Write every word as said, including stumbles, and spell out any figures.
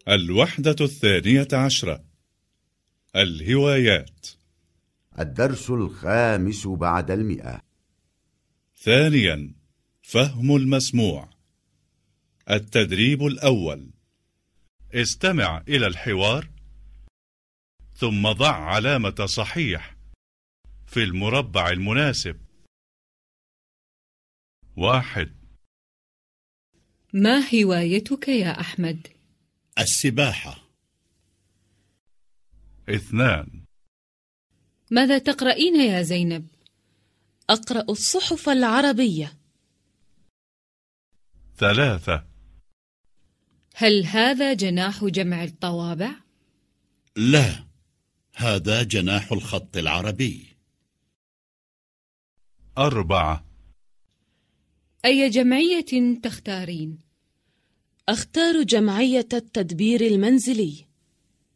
الوحدة الثانية عشرة. الهوايات. الدرس الخامس بعد المئة. ثانيا، فهم المسموع. التدريب الأول: استمع إلى الحوار ثم ضع علامة صحيح في المربع المناسب. واحد. ما هوايتك يا أحمد؟ السباحة. اثنان. ماذا تقرأين يا زينب؟ أقرأ الصحف العربية. ثلاثة. هل هذا جناح جمع الطوابع؟ لا، هذا جناح الخط العربي. أربعة. أي جمعية تختارين؟ أختار جمعية التدبير المنزلي.